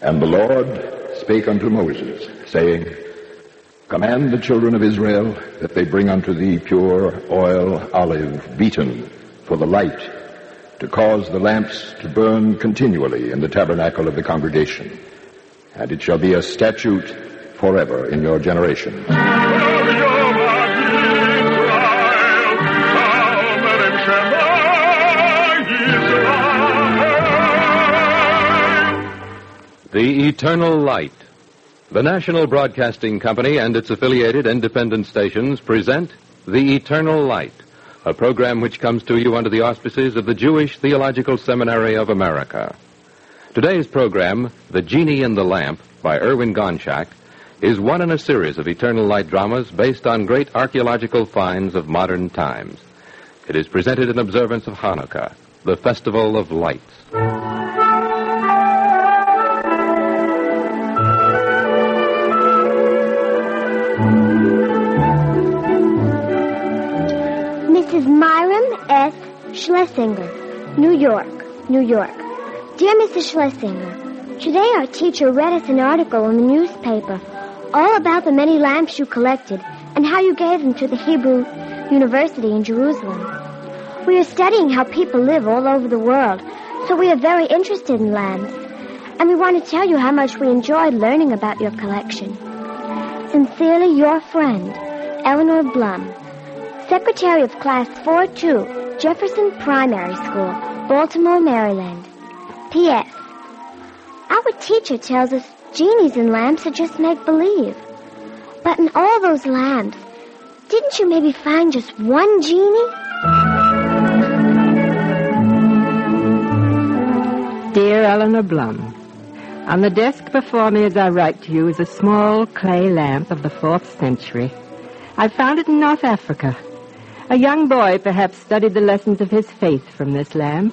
And the Lord spake unto Moses, saying, Command the children of Israel that they bring unto thee pure oil olive beaten for the light, to cause the lamps to burn continually in the tabernacle of the congregation. And it shall be a statute forever in your generation. The Eternal Light. The National Broadcasting Company and its affiliated independent stations present The Eternal Light, a program which comes to you under the auspices of the Jewish Theological Seminary of America. Today's program, The Genie in the Lamp, by Erwin Gonchak, is one in a series of Eternal Light dramas based on great archaeological finds of modern times. It is presented in observance of Hanukkah, the Festival of Lights. Mrs. Myram S. Schlesinger, New York, New York. Dear Mrs. Schlesinger, today our teacher read us an article in the newspaper all about the many lamps you collected and how you gave them to the Hebrew University in Jerusalem. We are studying how people live all over the world, so we are very interested in lamps, and we want to tell you how much we enjoyed learning about your collection. Sincerely, your friend, Eleanor Blum, Secretary of Class 4-2, Jefferson Primary School, Baltimore, Maryland. P.S. Our teacher tells us genies and lamps are just make-believe. But in all those lamps, didn't you maybe find just one genie? Dear Eleanor Blum, on the desk before me as I write to you is a small clay lamp of the 4th century. I found it in North Africa. A young boy perhaps studied the lessons of his faith from this lamp.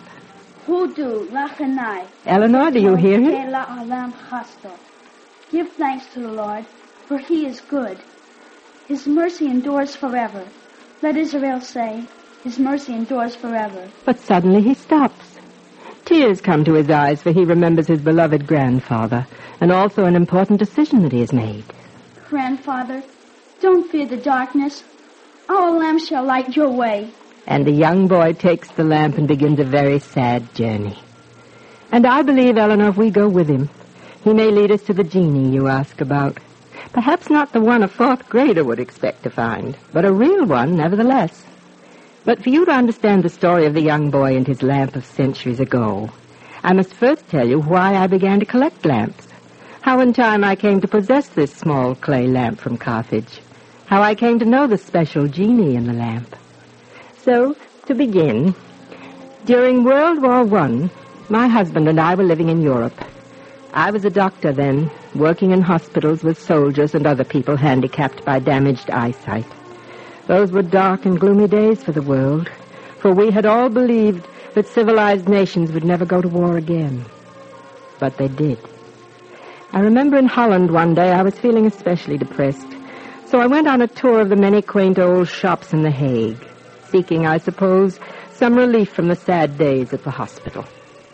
Eleanor, do you hear him? Give thanks to the Lord, for he is good. His mercy endures forever. Let Israel say, his mercy endures forever. But suddenly he stops. Tears come to his eyes, for he remembers his beloved grandfather, and also an important decision that he has made. Grandfather, don't fear the darkness. Our lamp shall light your way. And the young boy takes the lamp and begins a very sad journey. And I believe, Eleanor, if we go with him, he may lead us to the genie you ask about. Perhaps not the one a 4th grader would expect to find, but a real one, nevertheless. But for you to understand the story of the young boy and his lamp of centuries ago, I must first tell you why I began to collect lamps, how in time I came to possess this small clay lamp from Carthage, how I came to know the special genie in the lamp. So, to begin, during World War I, my husband and I were living in Europe. I was a doctor then, working in hospitals with soldiers and other people handicapped by damaged eyesight. Those were dark and gloomy days for the world, for we had all believed that civilized nations would never go to war again. But they did. I remember in Holland one day I was feeling especially depressed, so I went on a tour of the many quaint old shops in The Hague, seeking, I suppose, some relief from the sad days at the hospital.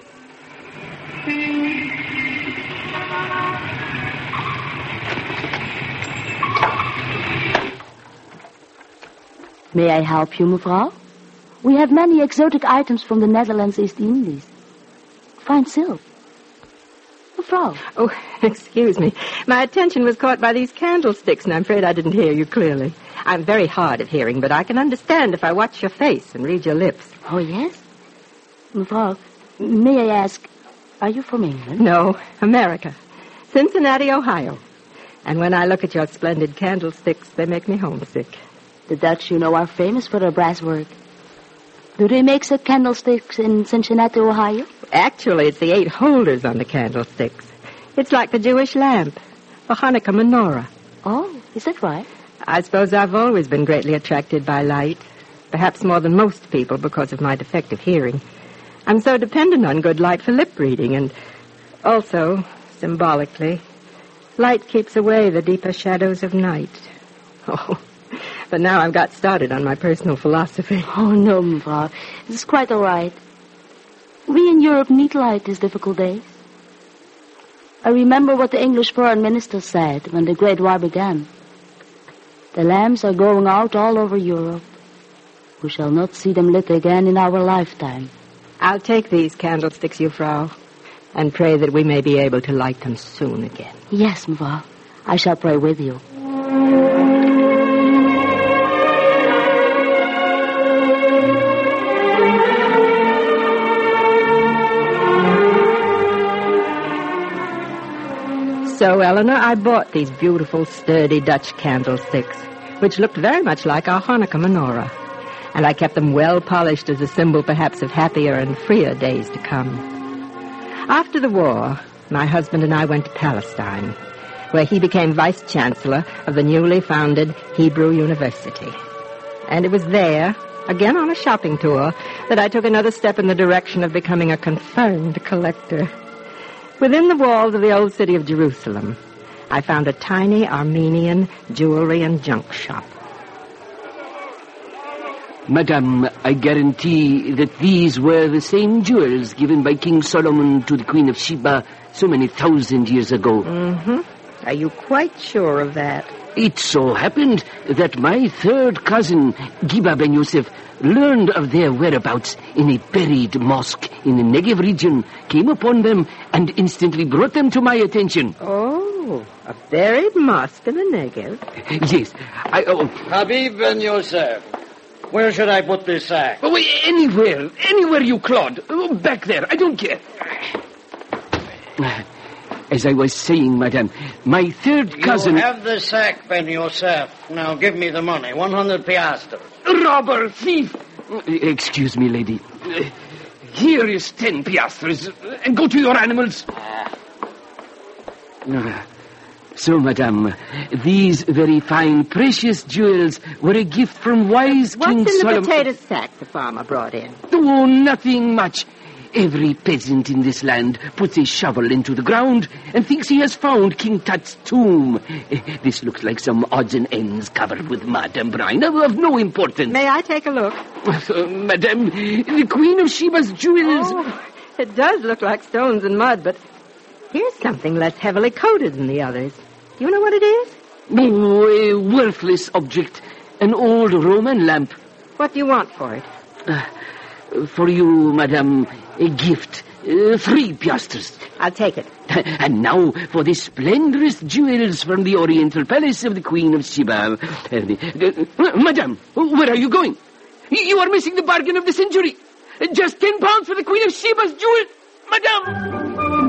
May I help you, mevrouw? We have many exotic items from the Netherlands East Indies. Fine silk. Mevrouw. Oh, excuse me. My attention was caught by these candlesticks, and I'm afraid I didn't hear you clearly. I'm very hard of hearing, but I can understand if I watch your face and read your lips. Oh, yes? Mevrouw, may I ask, are you from England? No, America. Cincinnati, Ohio. And when I look at your splendid candlesticks, they make me homesick. The Dutch, you know, are famous for their brass work. Do they make such candlesticks in Cincinnati, Ohio? Actually, it's the 8 holders on the candlesticks. It's like the Jewish lamp, the Hanukkah menorah. Oh, is that right? I suppose I've always been greatly attracted by light, perhaps more than most people because of my defective hearing. I'm so dependent on good light for lip reading, and also, symbolically, light keeps away the deeper shadows of night. Oh, but now I've got started on my personal philosophy. Oh, no, mevrouw. It's quite all right. We in Europe need light these difficult days. I remember what the English foreign minister said when the Great War began. The lamps are going out all over Europe. We shall not see them lit again in our lifetime. I'll take these candlesticks, Jufrau, and pray that we may be able to light them soon again. Yes, Mevrouw. I shall pray with you. So, Eleanor, I bought these beautiful, sturdy Dutch candlesticks, which looked very much like our Hanukkah menorah. And I kept them well polished as a symbol, perhaps, of happier and freer days to come. After the war, my husband and I went to Palestine, where he became vice-chancellor of the newly founded Hebrew University. And it was there, again on a shopping tour, that I took another step in the direction of becoming a confirmed collector. Within the walls of the old city of Jerusalem, I found a tiny Armenian jewelry and junk shop. Madame, I guarantee that these were the same jewels given by King Solomon to the Queen of Sheba so many thousand years ago. Mm-hmm. Are you quite sure of that? It so happened that my third cousin, Giba ben Yosef, learned of their whereabouts in a buried mosque in the Negev region, came upon them, and instantly brought them to my attention. Oh, a buried mosque in the Negev? Yes, Habib ben Yosef, where should I put this sack? Oh, anywhere you clod. Oh, back there, I don't care. As I was saying, madame, my third cousin... You have the sack, Ben Yosef. Now give me the money, 100 piastres. Robber, thief! Excuse me, lady. Here is 10 piastres. And go to your animals. So, madame, these very fine, precious jewels were a gift from wise King Solomon... What's in the potato sack the farmer brought in? Oh, nothing much. Every peasant in this land puts a shovel into the ground and thinks he has found King Tut's tomb. This looks like some odds and ends covered with mud and brine of no importance. May I take a look? Madame, the Queen of Sheba's jewels... Oh, it does look like stones and mud, but here's something less heavily coated than the others. Do you know what it is? Oh, a worthless object. An old Roman lamp. What do you want for it? For you, madame, a gift. 3 piastres. I'll take it. And now for the splendorous jewels from the Oriental Palace of the Queen of Sheba. Madame, where are you going? You are missing the bargain of the century. Just 10 pounds for the Queen of Sheba's jewel. Madame!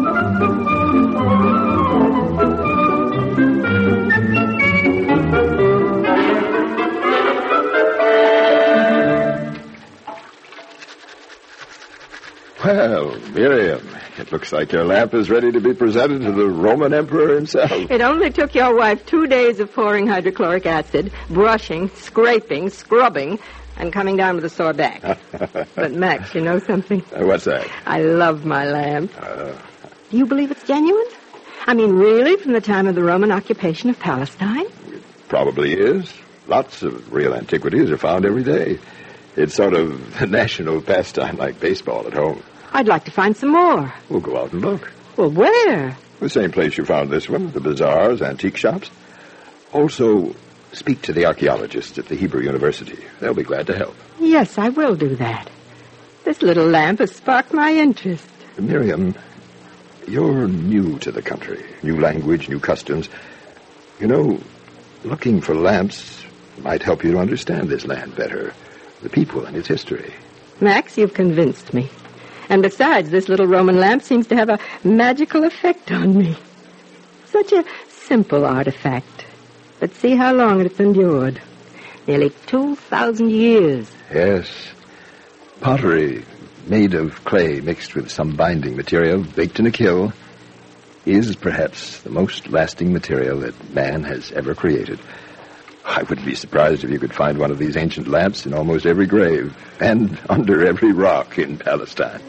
Well, Miriam, it looks like your lamp is ready to be presented to the Roman Emperor himself. It only took your wife 2 days of pouring hydrochloric acid, brushing, scraping, scrubbing, and coming down with a sore back. But, Max, you know something? What's that? I love my lamp. Do you believe it's genuine? I mean, really, from the time of the Roman occupation of Palestine? It probably is. Lots of real antiquities are found every day. It's sort of a national pastime like baseball at home. I'd like to find some more. We'll go out and look. Well, where? The same place you found this one, the bazaars, antique shops. Also, speak to the archaeologists at the Hebrew University. They'll be glad to help. Yes, I will do that. This little lamp has sparked my interest. Miriam, you're new to the country. New language, new customs. You know, looking for lamps might help you to understand this land better. The people and its history. Max, you've convinced me. And besides, this little Roman lamp seems to have a magical effect on me. Such a simple artifact. But see how long it's endured. Nearly 2,000 years. Yes. Pottery made of clay mixed with some binding material, baked in a kiln, is perhaps the most lasting material that man has ever created. I wouldn't be surprised if you could find one of these ancient lamps in almost every grave and under every rock in Palestine.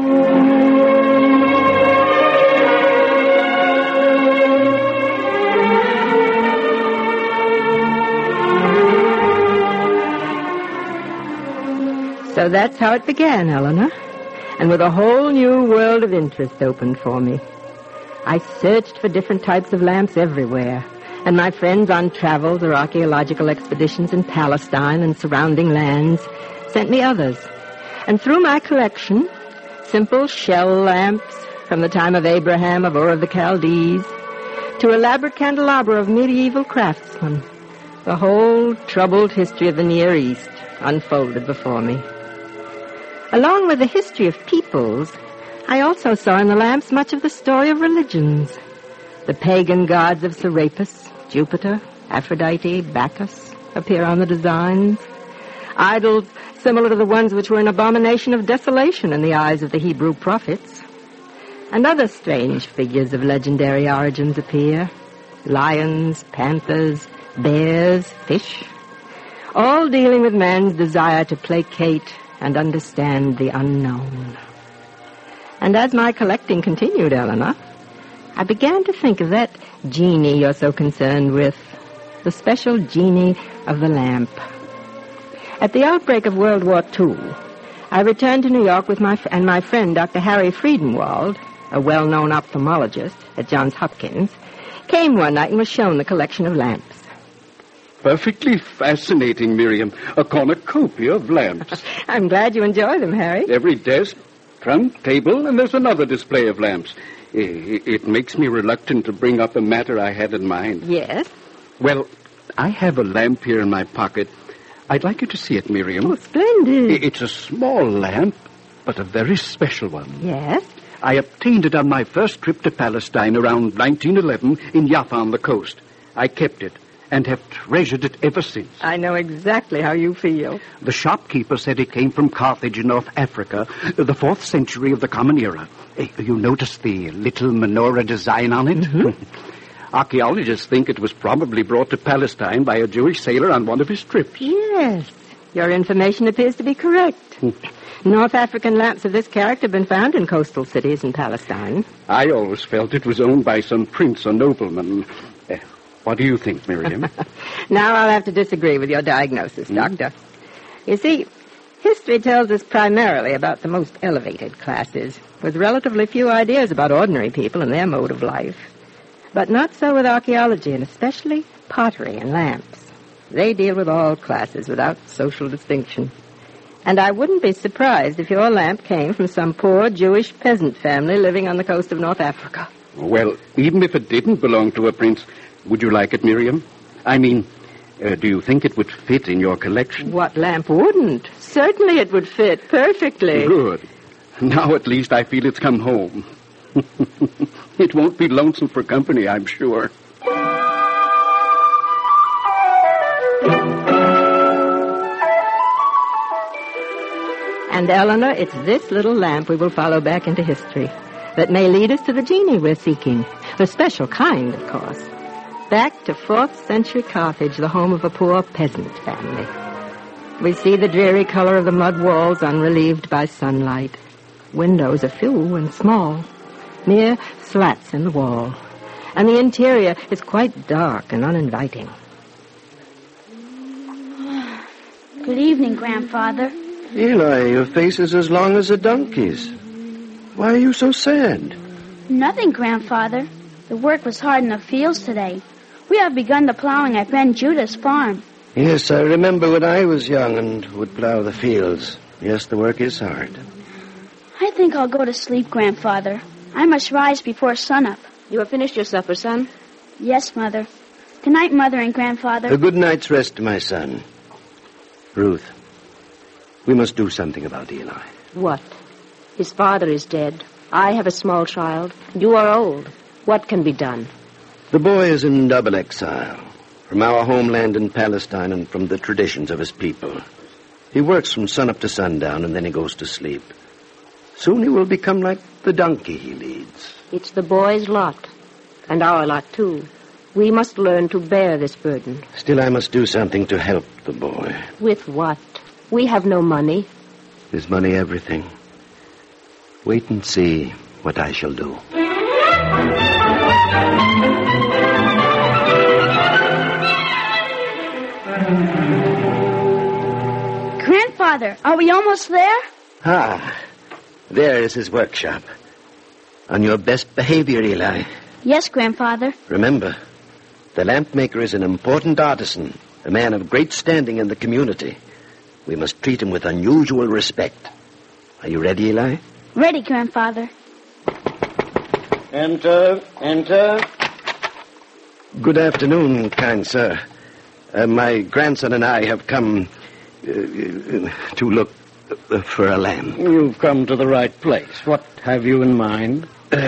So that's how it began, Eleanor. And with a whole new world of interest opened for me. I searched for different types of lamps everywhere, and my friends on travels or archaeological expeditions in Palestine and surrounding lands sent me others. And through my collection, simple shell lamps from the time of Abraham of Ur of the Chaldees to elaborate candelabra of medieval craftsmen, the whole troubled history of the Near East unfolded before me. Along with the history of peoples, I also saw in the lamps much of the story of religions. The pagan gods of Serapis, Jupiter, Aphrodite, Bacchus appear on the designs. Idols similar to the ones which were an abomination of desolation in the eyes of the Hebrew prophets. And other strange figures of legendary origins appear. Lions, panthers, bears, fish, all dealing with man's desire to placate and understand the unknown. And as my collecting continued, Eleanor, I began to think of that genie you're so concerned with, the special genie of the lamp. At the outbreak of World War II, I returned to New York with my friend, Dr. Harry Friedenwald, a well-known ophthalmologist at Johns Hopkins, came one night and was shown the collection of lamps. Perfectly fascinating, Miriam. A cornucopia of lamps. I'm glad you enjoy them, Harry. Every desk, trunk, table, and there's another display of lamps. It makes me reluctant to bring up a matter I had in mind. Yes? Well, I have a lamp here in my pocket. I'd like you to see it, Miriam. Oh, splendid. It's a small lamp, but a very special one. Yes? I obtained it on my first trip to Palestine around 1911 in Jaffa on the coast. I kept it and have treasured it ever since. I know exactly how you feel. The shopkeeper said it came from Carthage in North Africa, the 4th century of the Common Era. You notice the little menorah design on it? Mm-hmm. Archaeologists think it was probably brought to Palestine by a Jewish sailor on one of his trips. Yes, your information appears to be correct. North African lamps of this character have been found in coastal cities in Palestine. I always felt it was owned by some prince or nobleman. What do you think, Miriam? Now I'll have to disagree with your diagnosis, Doctor. You see, history tells us primarily about the most elevated classes, with relatively few ideas about ordinary people and their mode of life. But not so with archaeology, and especially pottery and lamps. They deal with all classes without social distinction. And I wouldn't be surprised if your lamp came from some poor Jewish peasant family living on the coast of North Africa. Well, even if it didn't belong to a prince, would you like it, Miriam? I mean, do you think it would fit in your collection? What lamp wouldn't? Certainly it would fit perfectly. Good. Now at least I feel it's come home. It won't be lonesome for company, I'm sure. And, Eleanor, it's this little lamp we will follow back into history that may lead us to the genie we're seeking. The special kind, of course. Back to 4th century Carthage, the home of a poor peasant family. We see the dreary color of the mud walls unrelieved by sunlight. Windows are few and small, mere slats in the wall. And the interior is quite dark and uninviting. Good evening, Grandfather. Eli, your face is as long as a donkey's. Why are you so sad? Nothing, Grandfather. The work was hard in the fields today. We have begun the plowing at Ben Judah's farm. Yes, I remember when I was young and would plow the fields. Yes, the work is hard. I think I'll go to sleep, Grandfather. I must rise before sunup. You have finished your supper, son? Yes, Mother. Good night, Mother and Grandfather. A good night's rest, my son. Ruth, we must do something about Eli. What? His father is dead. I have a small child. You are old. What can be done? The boy is in double exile, from our homeland in Palestine and from the traditions of his people. He works from sunup to sundown, and then he goes to sleep. Soon he will become like the donkey he leads. It's the boy's lot, and our lot, too. We must learn to bear this burden. Still, I must do something to help the boy. With what? We have no money. Is money everything? Wait and see what I shall do. Grandfather, are we almost there? Ah, there is his workshop. On your best behavior, Eli. Yes, Grandfather. Remember, the lamp maker is an important artisan, a man of great standing in the community. We must treat him with unusual respect. Are you ready, Eli? Ready, Grandfather. Enter. Good afternoon, kind sir. My grandson and I have come to look for a lamp. You've come to the right place. What have you in mind?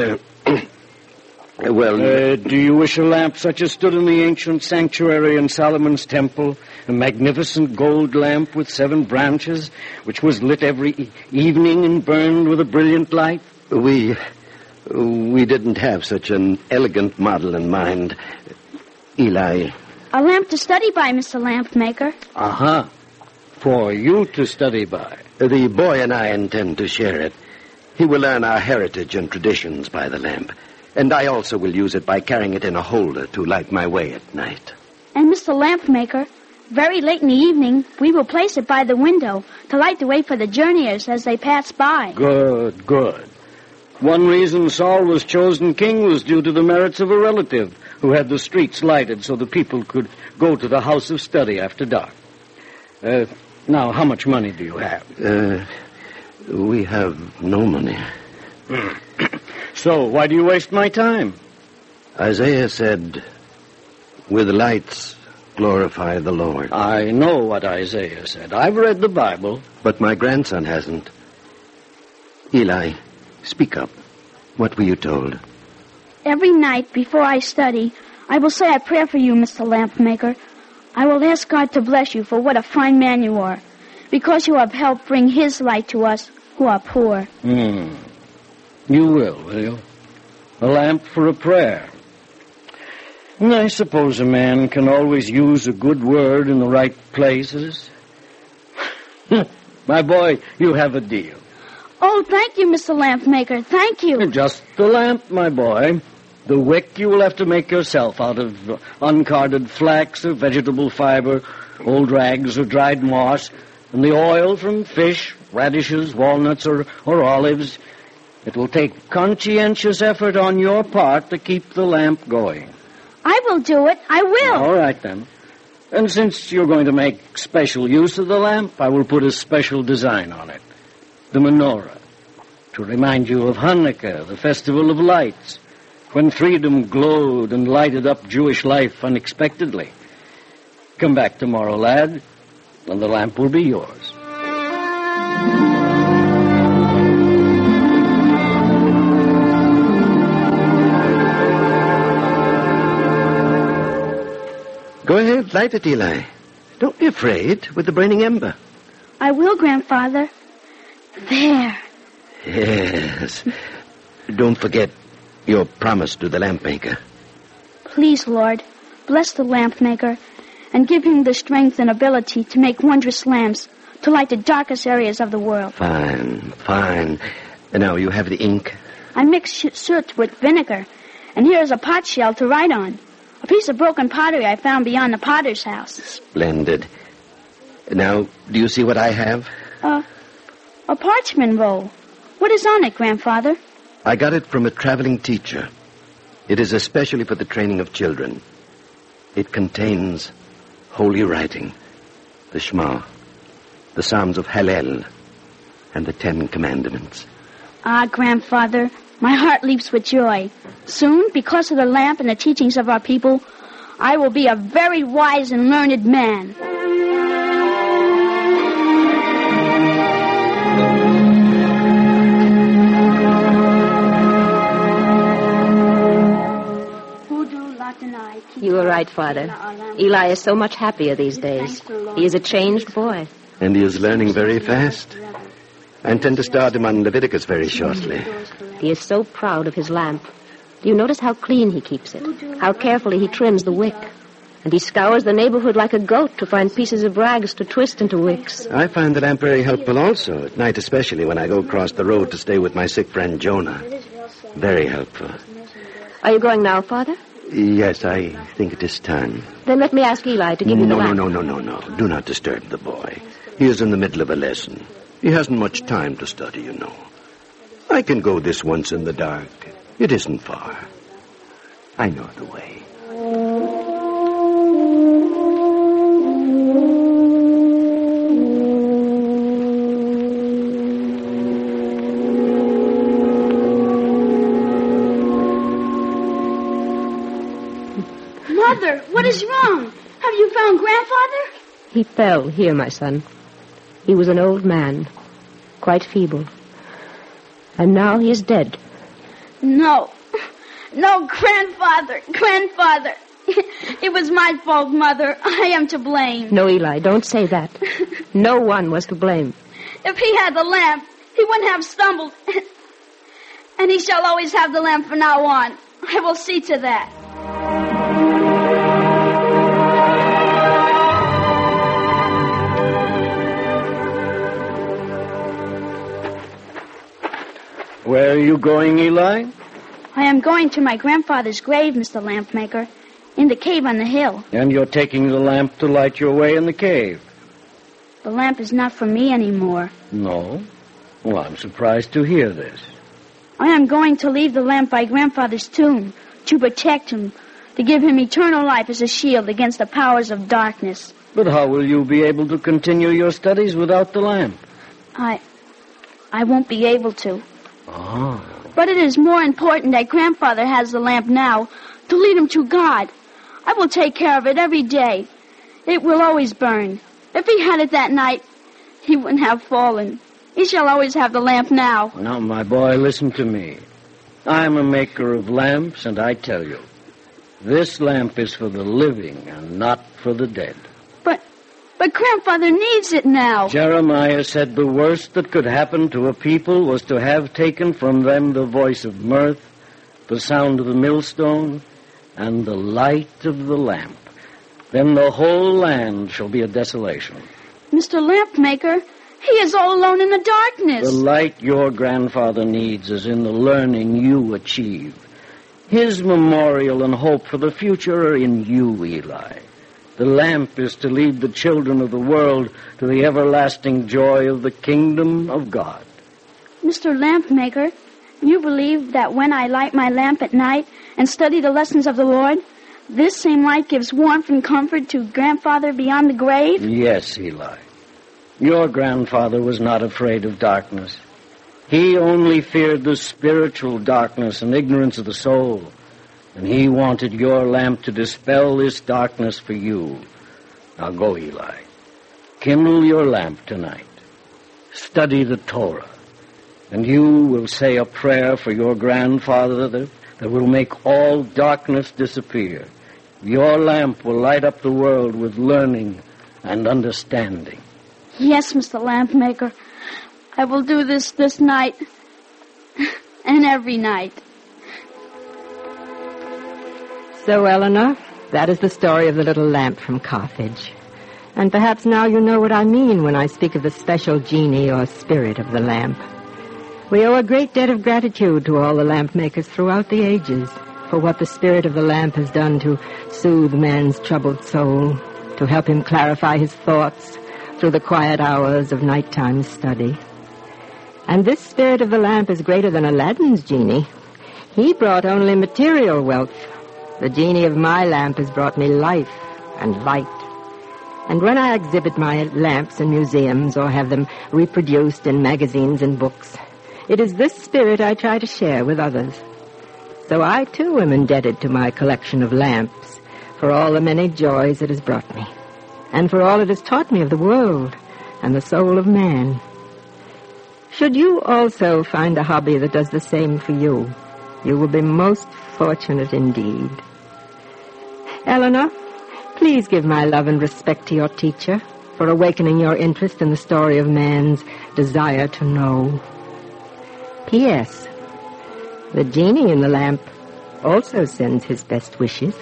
Do you wish a lamp such as stood in the ancient sanctuary in Solomon's temple? A magnificent gold lamp with 7 branches, which was lit every evening and burned with a brilliant light? We didn't have such an elegant model in mind. Eli. A lamp to study by, Mr. Lamp Maker. Uh-huh. For you to study by. The boy and I intend to share it. He will learn our heritage and traditions by the lamp. And I also will use it by carrying it in a holder to light my way at night. And Mr. Lamp Maker, very late in the evening, we will place it by the window to light the way for the journeyers as they pass by. Good. One reason Saul was chosen king was due to the merits of a relative who had the streets lighted so the people could go to the house of study after dark. Now, how much money do you have? We have no money. So, why do you waste my time? Isaiah said, with lights glorify the Lord. I know what Isaiah said. I've read the Bible. But my grandson hasn't. Eli, speak up. What were you told? Every night before I study, I will say a prayer for you, Mr. Lamp Maker. I will ask God to bless you for what a fine man you are, because you have helped bring his light to us who are poor. You will you? A lamp for a prayer. And I suppose a man can always use a good word in the right places. My boy, you have a deal. Oh, thank you, Mr. Lamp Maker. Thank you. Just the lamp, my boy. The wick you will have to make yourself out of uncarded flax or vegetable fiber, old rags or dried moss, and the oil from fish, radishes, walnuts, or olives. It will take conscientious effort on your part to keep the lamp going. I will do it. I will. All right, then. And since you're going to make special use of the lamp, I will put a special design on it. The menorah, to remind you of Hanukkah, the festival of lights, when freedom glowed and lighted up Jewish life unexpectedly. Come back tomorrow, lad, and the lamp will be yours. Go ahead, light it, Eli. Don't be afraid with the burning ember. I will, Grandfather. There. Yes. Don't forget your promise to the lamp maker. Please, Lord, bless the lamp maker and give him the strength and ability to make wondrous lamps to light the darkest areas of the world. Fine. Now, you have the ink? I mixed soot with vinegar, and here is a pot shell to write on. A piece of broken pottery I found beyond the potter's house. Splendid. Now, do you see what I have? A parchment roll. What is on it, Grandfather? I got it from a traveling teacher. It is especially for the training of children. It contains holy writing, the Shema, the Psalms of Hallel, and the 10 Commandments. Ah, Grandfather, my heart leaps with joy. Soon, because of the lamp and the teachings of our people, I will be a very wise and learned man. You were right, Father. Eli is so much happier these days. He is a changed boy. And he is learning very fast. I intend to start him on Leviticus very shortly. He is so proud of his lamp. Do you notice how clean he keeps it? How carefully he trims the wick? And he scours the neighborhood like a goat to find pieces of rags to twist into wicks. I find the lamp very helpful also, at night especially when I go across the road to stay with my sick friend Jonah. Very helpful. Are you going now, Father? Yes, I think it is time. Then let me ask Eli to give you the lamp. No. Do not disturb the boy. He is in the middle of a lesson. He hasn't much time to study, you know. I can go this once in the dark. It isn't far. I know the way. Mother, what is wrong? Have you found Grandfather? He fell here, my son. He was an old man, quite feeble. And now he is dead. No. No, Grandfather. Grandfather. It was my fault, Mother. I am to blame. No, Eli, don't say that. No one was to blame. If he had the lamp, he wouldn't have stumbled. And he shall always have the lamp from now on. I will see to that. Where are you going, Eli? I am going to my grandfather's grave, Mr. Lampmaker, in the cave on the hill. And you're taking the lamp to light your way in the cave? The lamp is not for me anymore. No? Well, I'm surprised to hear this. I am going to leave the lamp by Grandfather's tomb to protect him, to give him eternal life as a shield against the powers of darkness. But how will you be able to continue your studies without the lamp? I won't be able to. Oh. But it is more important that Grandfather has the lamp now to lead him to God. I will take care of it every day. It will always burn. If he had it that night, he wouldn't have fallen. He shall always have the lamp now. Now, my boy, listen to me. I'm a maker of lamps, and I tell you, this lamp is for the living and not for the dead. But Grandfather needs it now. Jeremiah said the worst that could happen to a people was to have taken from them the voice of mirth, the sound of the millstone, and the light of the lamp. Then the whole land shall be a desolation. Mr. Lampmaker, he is all alone in the darkness. The light your grandfather needs is in the learning you achieve. His memorial and hope for the future are in you, Eli. The lamp is to lead the children of the world to the everlasting joy of the kingdom of God. Mr. Lampmaker, you believe that when I light my lamp at night and study the lessons of the Lord, this same light gives warmth and comfort to Grandfather beyond the grave? Yes, Eli. Your grandfather was not afraid of darkness. He only feared the spiritual darkness and ignorance of the soul. And he wanted your lamp to dispel this darkness for you. Now go, Eli. Kindle your lamp tonight. Study the Torah. And you will say a prayer for your grandfather that will make all darkness disappear. Your lamp will light up the world with learning and understanding. Yes, Mr. Lampmaker. I will do this night and every night. So, Eleanor, that is the story of the little lamp from Carthage. And perhaps now you know what I mean when I speak of the special genie or spirit of the lamp. We owe a great debt of gratitude to all the lamp makers throughout the ages for what the spirit of the lamp has done to soothe man's troubled soul, to help him clarify his thoughts through the quiet hours of nighttime study. And this spirit of the lamp is greater than Aladdin's genie. He brought only material wealth. The genie of my lamp has brought me life and light. And when I exhibit my lamps in museums or have them reproduced in magazines and books, it is this spirit I try to share with others. So I, too, am indebted to my collection of lamps for all the many joys it has brought me, and for all it has taught me of the world and the soul of man. Should you also find a hobby that does the same for you, you will be most fortunate indeed. Eleanor, please give my love and respect to your teacher for awakening your interest in the story of man's desire to know. P.S. The genie in the lamp also sends his best wishes.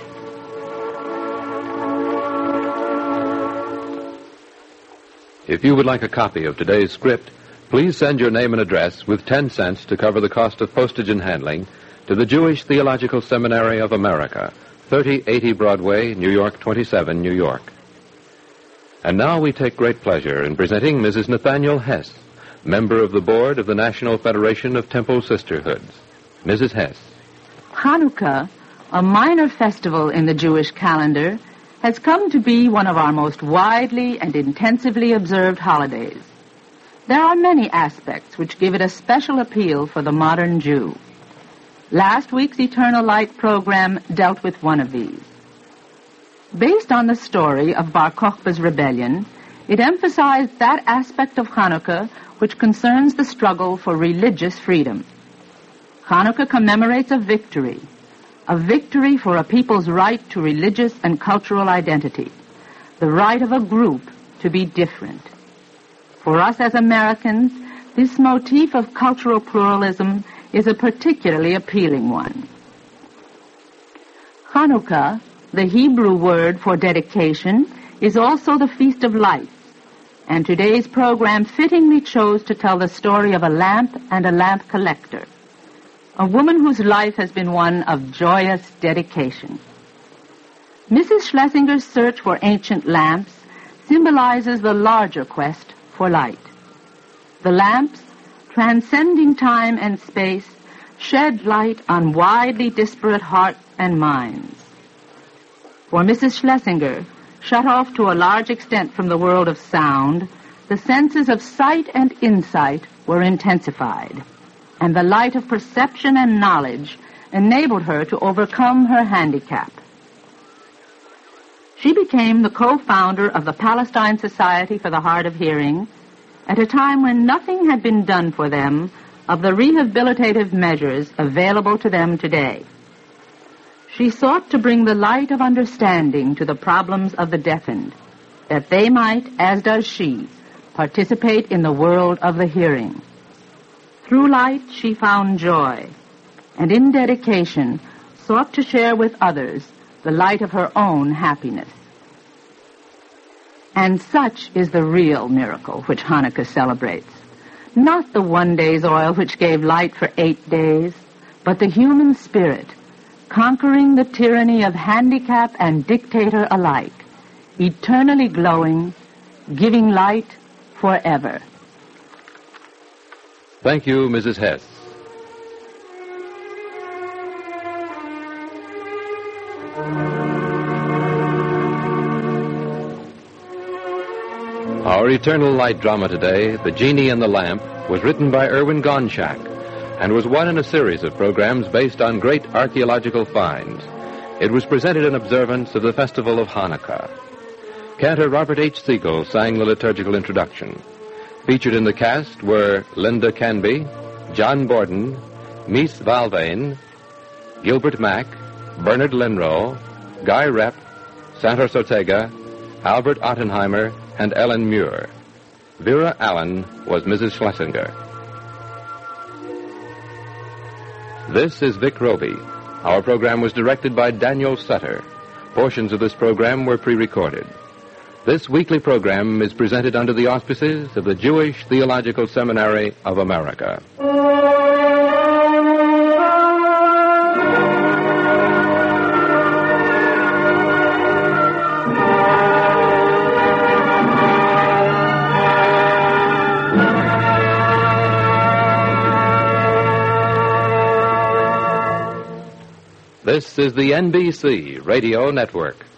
If you would like a copy of today's script, please send your name and address with 10 cents to cover the cost of postage and handling to the Jewish Theological Seminary of America, 3080 Broadway, New York 27, New York. And now we take great pleasure in presenting Mrs. Nathaniel Hess, member of the board of the National Federation of Temple Sisterhoods. Mrs. Hess. Hanukkah, a minor festival in the Jewish calendar, has come to be one of our most widely and intensively observed holidays. There are many aspects which give it a special appeal for the modern Jew. Last week's Eternal Light program dealt with one of these. Based on the story of Bar Kokhba's rebellion, it emphasized that aspect of Hanukkah which concerns the struggle for religious freedom. Hanukkah commemorates a victory for a people's right to religious and cultural identity, the right of a group to be different. For us as Americans, this motif of cultural pluralism is a particularly appealing one. Hanukkah, the Hebrew word for dedication, is also the Feast of Lights, and today's program fittingly chose to tell the story of a lamp and a lamp collector, a woman whose life has been one of joyous dedication. Mrs. Schlesinger's search for ancient lamps symbolizes the larger quest for light. The lamps, transcending time and space, shed light on widely disparate hearts and minds. For Mrs. Schlesinger, shut off to a large extent from the world of sound, the senses of sight and insight were intensified, and the light of perception and knowledge enabled her to overcome her handicap. She became the co-founder of the Palestine Society for the Hard of Hearing at a time when nothing had been done for them of the rehabilitative measures available to them today. She sought to bring the light of understanding to the problems of the deafened, that they might, as does she, participate in the world of the hearing. Through light she found joy, and in dedication sought to share with others the light of her own happiness. And such is the real miracle which Hanukkah celebrates. Not the one day's oil which gave light for 8 days, but the human spirit, conquering the tyranny of handicap and dictator alike, eternally glowing, giving light forever. Thank you, Mrs. Hess. Our Eternal Light drama today, The Genie and the Lamp, was written by Erwin Gonchak and was one in a series of programs based on great archaeological finds. It was presented in observance of the festival of Hanukkah. Cantor Robert H. Siegel sang the liturgical introduction. Featured in the cast were Linda Canby, John Borden, Mies Valvain, Gilbert Mack, Bernard Linrow, Guy Repp, Santos Ortega, Albert Ottenheimer, and Ellen Muir. Vera Allen was Mrs. Schlesinger. This is Vic Roby. Our program was directed by Daniel Sutter. Portions of this program were pre-recorded. This weekly program is presented under the auspices of the Jewish Theological Seminary of America. This is the NBC Radio Network.